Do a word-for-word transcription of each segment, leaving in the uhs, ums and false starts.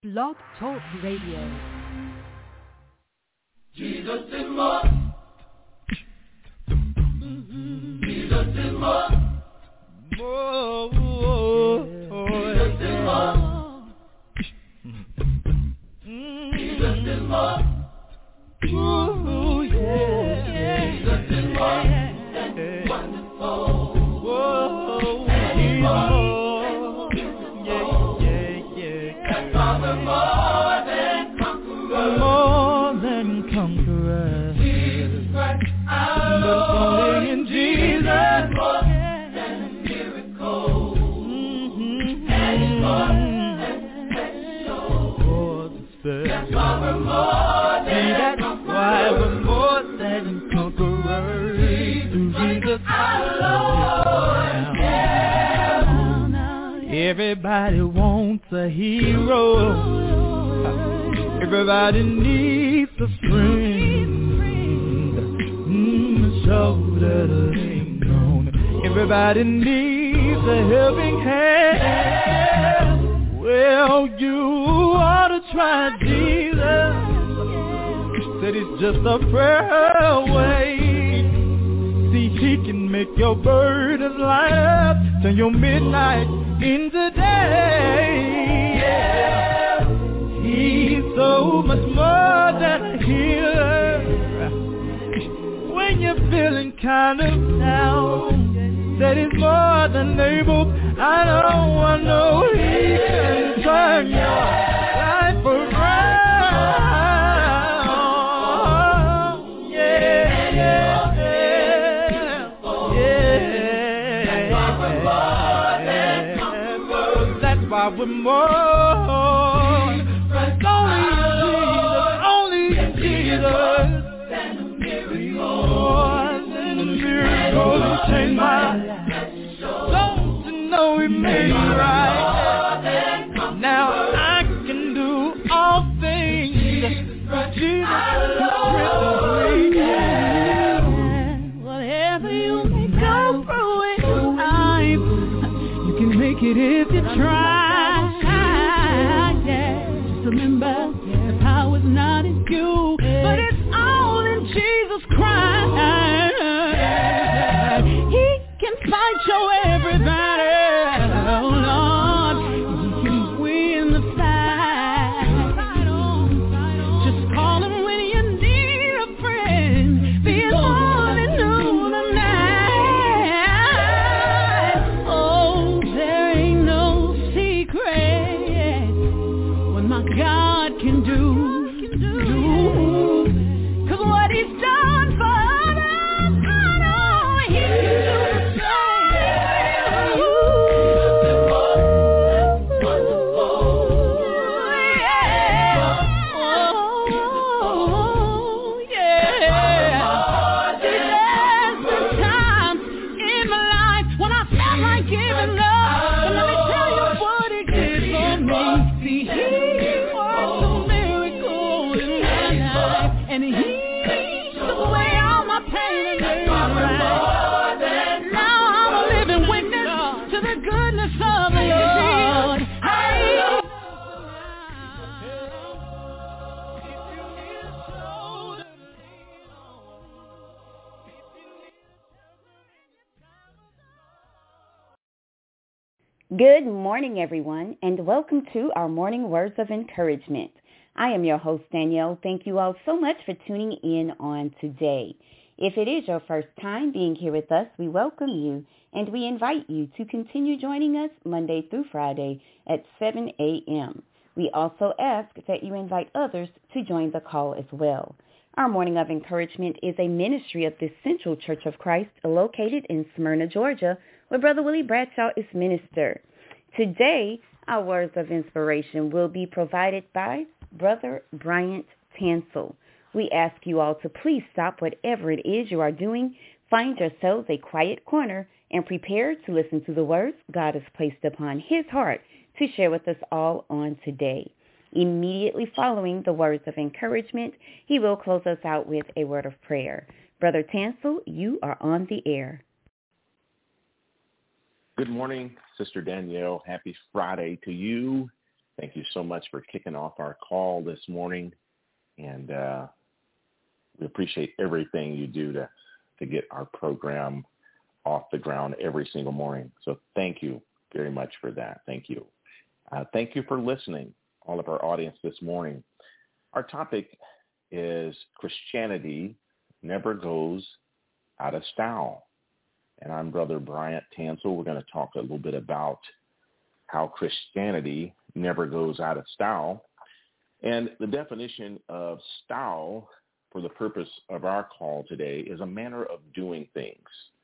Blog Talk Radio. Jesus is more. Mm-hmm. Jesus is more. More. Jesus is more. Jesus is more. Ooh, yeah. Jesus is more. That's wonderful. Whoa, he's more. Yeah, yeah, yeah. That's why we're more than conquerors. More than conquerors. Jesus Christ, our Lord. But only in Jesus. More than a miracle. Mm-hmm. And it's more than special. That's why we're more than conquerors. Why we're more than conquerors. Jesus, our Lord, yeah. Everybody wants a hero. Everybody needs a friend. Mm, a shoulder to lean on. Everybody needs a helping hand. Well, you ought to try Jesus. Said it's just a prayer away. See, he can make your burdens light up, turn your midnight into day. Yeah. He's so much more than a healer. When you're feeling kind of down, that is more than able. I know, I know he can turn your life around. We're more only in Jesus, only in Jesus. More than a miracle, he changed my life. Don't you know he made me right? Now I can do all things through Jesus who strengthens me. Whatever you may go through in life, you can make it if you try. Remember, the power's not in you, but it's all in Jesus Christ. He can fight your every battle, oh Lord. He can win the fight. Just call him when you need a friend. Be it morning, noon, or night. Oh, there ain't no secret my God can do, can do, cause what he's done for others, I know he can do the same. Yeah. Oh, yeah. There's been times in my life when I felt like giving up, but let me tell you what he did for me. See, he and he took away all my pain and made it right. Now I'm a living witness to the goodness of the Lord. Hey. Good morning, everyone, and welcome to our morning words of encouragement. I am your host, Danielle. Thank you all so much for tuning in on today. If it is your first time being here with us, we welcome you and we invite you to continue joining us Monday through Friday at seven a.m. We also ask that you invite others to join the call as well. Our Morning of Encouragement is a ministry of the Central Church of Christ located in Smyrna, Georgia, where Brother Willie Bradshaw is minister. Today, our words of inspiration will be provided by Brother Bryant Tansel. We ask you all to please stop whatever it is you are doing, find yourselves a quiet corner, and prepare to listen to the words God has placed upon his heart to share with us all on today. Immediately following the words of encouragement, he will close us out with a word of prayer. Brother Tansel, you are on the air. Good morning, Sister Danielle. Happy Friday to you. Thank you so much for kicking off our call this morning. And uh, we appreciate everything you do to, to get our program off the ground every single morning. So thank you very much for that. Thank you. Uh, thank you for listening, all of our audience this morning. Our topic is Christianity Never Goes Out of Style. And I'm Brother Bryant Tansel. We're going to talk a little bit about how Christianity never goes out of style. And the definition of style for the purpose of our call today is a manner of doing things.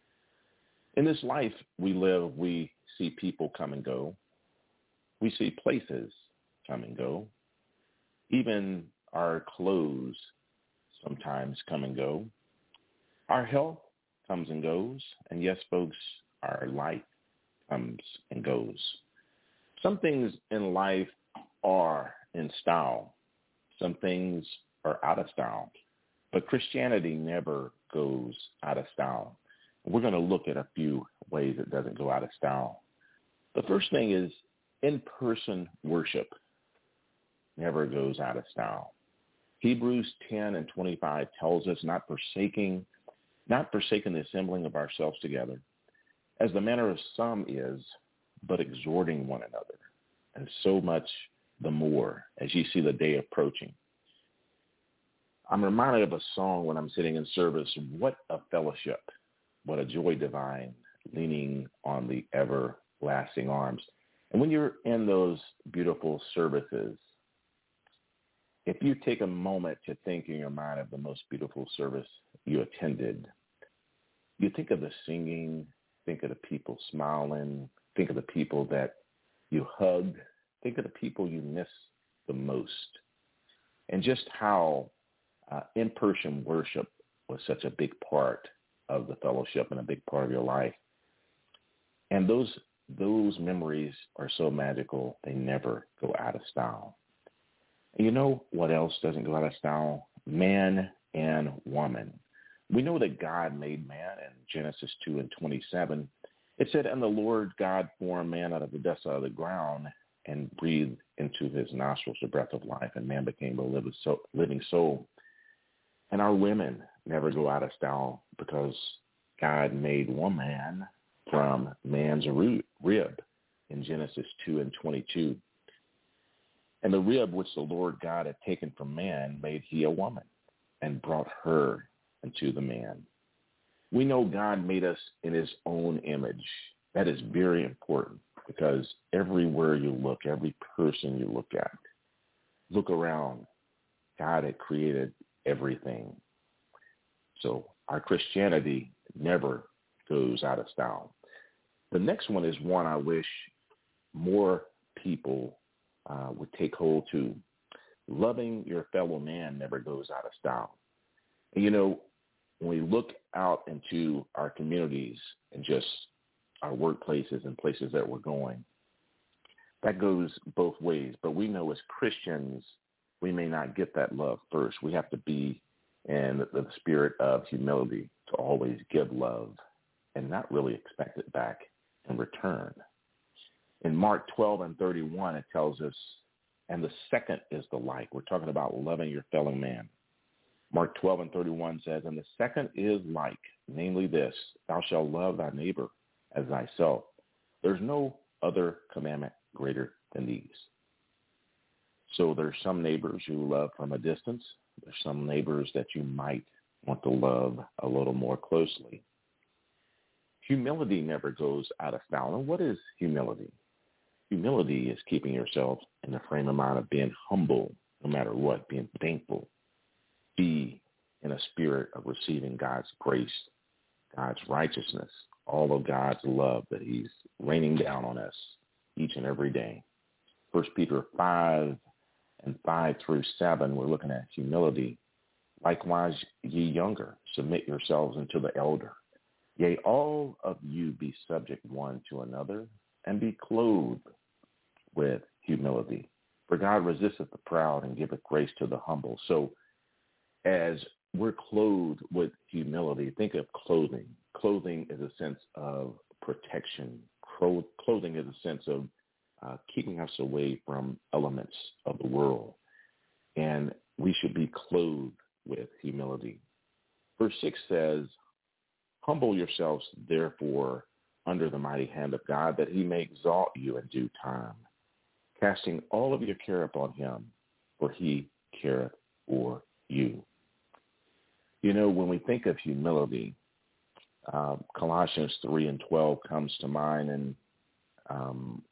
In this life we live, we see people come and go. We see places come and go. Even our clothes sometimes come and go. Our health comes and goes. And yes, folks, our life comes and goes. Some things in life are in style. Some things are out of style. But Christianity never goes out of style. We're going to look at a few ways it doesn't go out of style. The first thing is in-person worship never goes out of style. Hebrews ten and twenty-five tells us not forsaking, not forsaking the assembling of ourselves together, as the manner of some is, but exhorting one another, and so much the more as you see the day approaching. I'm reminded of a song when I'm sitting in service, what a fellowship, what a joy divine, leaning on the everlasting arms. And when you're in those beautiful services, if you take a moment to think in your mind of the most beautiful service you attended, you think of the singing, think of the people smiling, think of the people that you hugged, think of the people you miss the most, and just how uh, in-person worship was such a big part of the fellowship and a big part of your life. And those those memories are so magical, they never go out of style. And you know what else doesn't go out of style? Man and woman. We know that God made man in Genesis two and twenty-seven. It said, and the Lord God formed man out of the dust of the ground and breathed into his nostrils the breath of life, and man became a living soul. And our women never go out of style because God made woman from man's rib in Genesis two and twenty-two. And the rib which the Lord God had taken from man made he a woman and brought her into the man. We know God made us in his own image. That is very important because everywhere you look, every person you look at, look around, God had created everything. So our Christianity never goes out of style. The next one is one I wish more people uh, would take hold to. Loving your fellow man never goes out of style. And, you know, when we look out into our communities and just our workplaces and places that we're going, that goes both ways. But we know as Christians, we may not get that love first. We have to be in the spirit of humility to always give love and not really expect it back in return. In Mark twelve and thirty-one, it tells us, and the second is the like. We're talking about loving your fellow man. Mark twelve and thirty-one says, and the second is like, namely this, thou shalt love thy neighbor as thyself. There's no other commandment greater than these. So there's some neighbors you love from a distance. There's some neighbors that you might want to love a little more closely. Humility never goes out of style. And what is humility? Humility is keeping yourself in the frame of mind of being humble no matter what, being thankful. Be in a spirit of receiving God's grace, God's righteousness, all of God's love that he's raining down on us each and every day. First Peter five and five through seven, we're looking at humility. Likewise, ye younger, submit yourselves unto the elder. Yea, all of you be subject one to another, and be clothed with humility. For God resisteth the proud and giveth grace to the humble. So as we're clothed with humility, think of clothing. Clothing is a sense of protection. Clothing is a sense of uh, keeping us away from elements of the world. And we should be clothed with humility. Verse six says, humble yourselves, therefore, under the mighty hand of God, that he may exalt you in due time, casting all of your care upon him, for he careth for you. You know, when we think of humility, uh, Colossians three and twelve comes to mind, and um,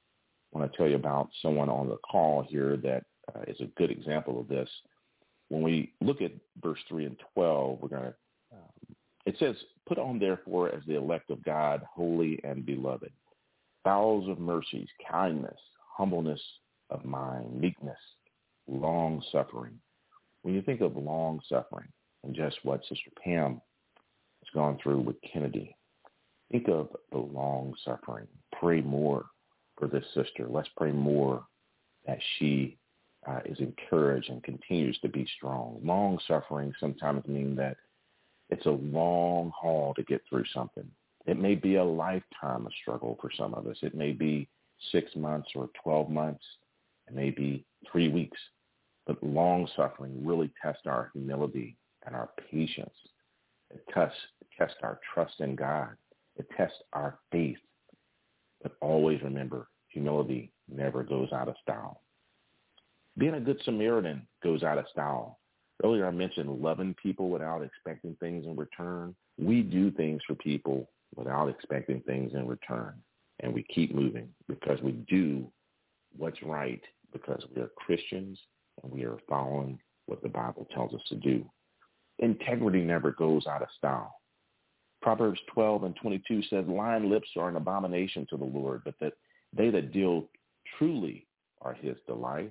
I want to tell you about someone on the call here that uh, is a good example of this. When we look at verse three and twelve, we're going to, um, it says, put on therefore as the elect of God, holy and beloved, bowels of mercies, kindness, humbleness of mind, meekness, long-suffering. When you think of long-suffering and just what Sister Pam has gone through with Kennedy, think of the long-suffering. Pray more for this sister. Let's pray more that she uh, is encouraged and continues to be strong. Long-suffering sometimes mean that it's a long haul to get through something. It may be a lifetime of struggle for some of us. It may be six months or twelve months. It may be three weeks. But long-suffering really tests our humility and our patience. It tests, it tests our trust in God. It tests our faith. But always remember, humility never goes out of style. Being a good Samaritan goes out of style. Earlier I mentioned loving people without expecting things in return. We do things for people without expecting things in return. And we keep moving because we do what's right, because we are Christians and we are following what the Bible tells us to do. Integrity never goes out of style. Proverbs twelve and twenty-two says, lying lips are an abomination to the Lord, but that they that deal truly are his delight.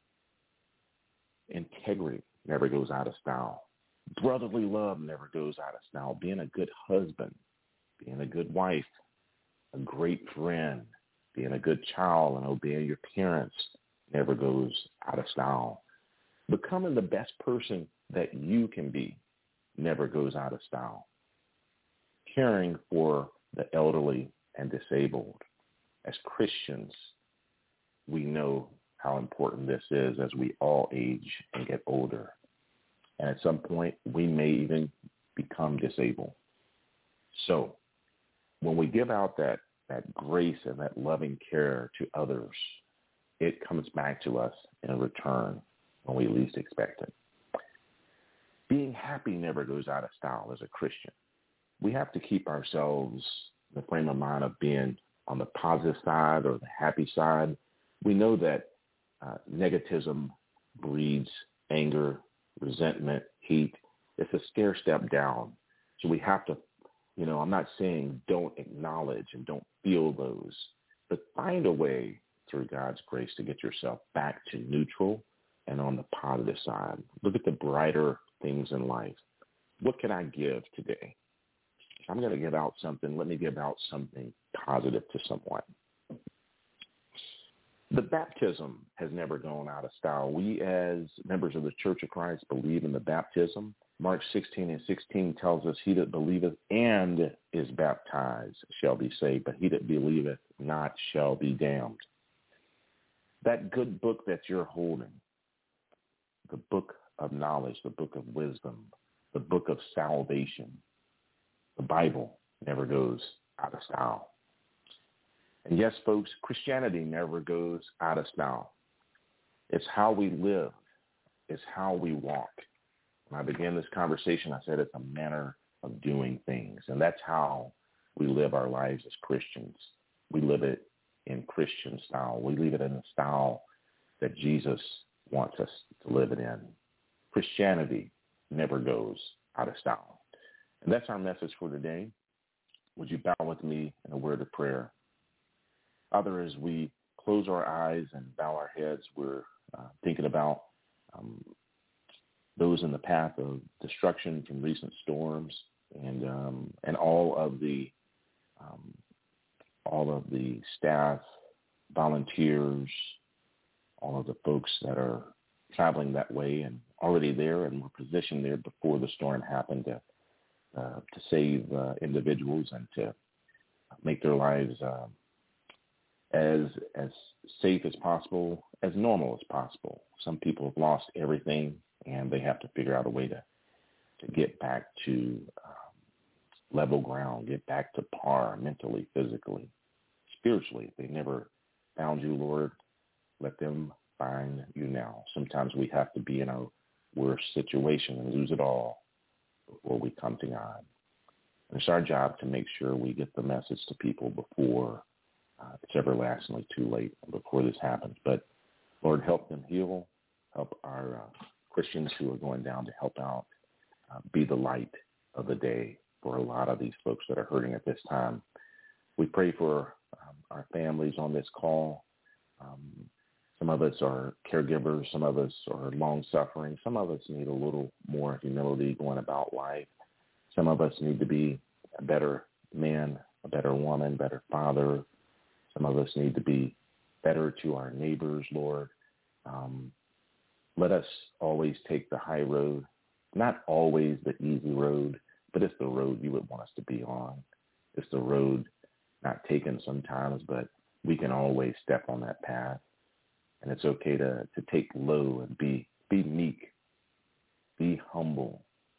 Integrity never goes out of style. Brotherly love never goes out of style. Being a good husband, being a good wife, a great friend, being a good child and obeying your parents never goes out of style. Becoming the best person that you can be never goes out of style. Caring for the elderly and disabled. As Christians, we know how important this is as we all age and get older. And at some point, we may even become disabled. So when we give out that, that grace and that loving care to others, it comes back to us in return when we least expect it. Being happy never goes out of style as a Christian. We have to keep ourselves in the frame of mind of being on the positive side or the happy side. We know that uh, negativism breeds anger, resentment, hate. It's a stair step down. So we have to, you know, I'm not saying don't acknowledge and don't feel those, but find a way through God's grace to get yourself back to neutral and on the positive side. Look at the brighter things in life. What can I give today? If I'm going to give out something, let me give out something positive to someone. The baptism has never gone out of style. We as members of the Church of Christ believe in the baptism. Mark sixteen and sixteen tells us, he that believeth and is baptized shall be saved, but he that believeth not shall be damned. That good book that you're holding, the book of knowledge, the book of wisdom, the book of salvation, the Bible never goes out of style. And yes, folks, Christianity never goes out of style. It's how we live. It's how we walk. When I began this conversation, I said it's a manner of doing things. And that's how we live our lives as Christians. We live it in Christian style. We live it in the style that Jesus wants us to live it in. Christianity never goes out of style. And that's our message for today. Would you bow with me in a word of prayer? Father, as we close our eyes and bow our heads, we're uh, thinking about um, those in the path of destruction from recent storms and um, and all of the um, all of the staff, volunteers, all of the folks that are traveling that way and already there and were positioned there before the storm happened to uh, to save uh, individuals and to make their lives uh, as as safe as possible, as normal as possible. Some people have lost everything, and they have to figure out a way to, to get back to um, level ground, get back to par mentally, physically, spiritually. If they never found you, Lord, let them find you now. Sometimes we have to be in a worst situation and lose it all before we come to God. And it's our job to make sure we get the message to people before uh, it's everlastingly too late, before this happens. But Lord, help them heal. Help our uh, Christians who are going down to help out. Uh, be the light of the day for a lot of these folks that are hurting at this time. We pray for um, our families on this call. Um, some of us are caregivers. Some of us are long-suffering. Some of us need a little more humility going about life. Some of us need to be a better man, a better woman, better father. Some of us need to be better to our neighbors, Lord. Um, let us always take the high road, not always the easy road, but it's the road you would want us to be on. It's the road not taken sometimes, but we can always step on that path. And it's okay to, to take low and be, be meek, be humble,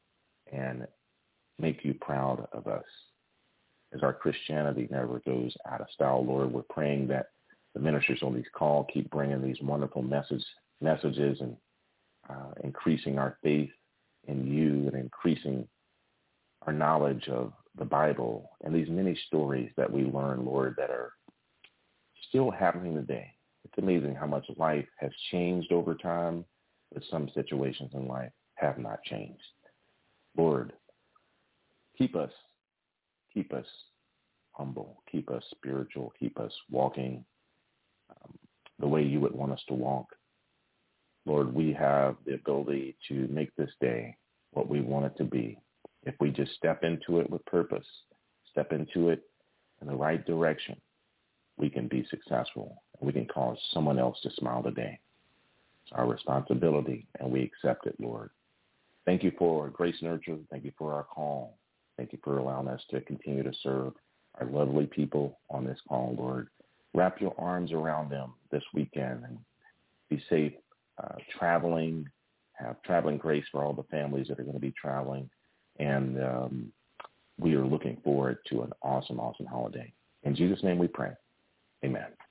and make you proud of us. As our Christianity never goes out of style, Lord, we're praying that the ministers on these calls keep bringing these wonderful message, messages and uh, increasing our faith in you and increasing our knowledge of the Bible and these many stories that we learn, Lord, that are still happening today. It's amazing how much life has changed over time, but some situations in life have not changed. Lord, keep us, keep us humble, keep us spiritual, keep us walking um, the way you would want us to walk. Lord, we have the ability to make this day what we want it to be. If we just step into it with purpose, step into it in the right direction, we can be successful. We can cause someone else to smile today. It's our responsibility, and we accept it, Lord. Thank you for Grace Nurture. Thank you for our call. Thank you for allowing us to continue to serve our lovely people on this call, Lord. Wrap your arms around them this weekend and be safe uh, traveling. Have traveling grace for all the families that are going to be traveling. And um, we are looking forward to an awesome, awesome holiday. In Jesus' name we pray. Amen.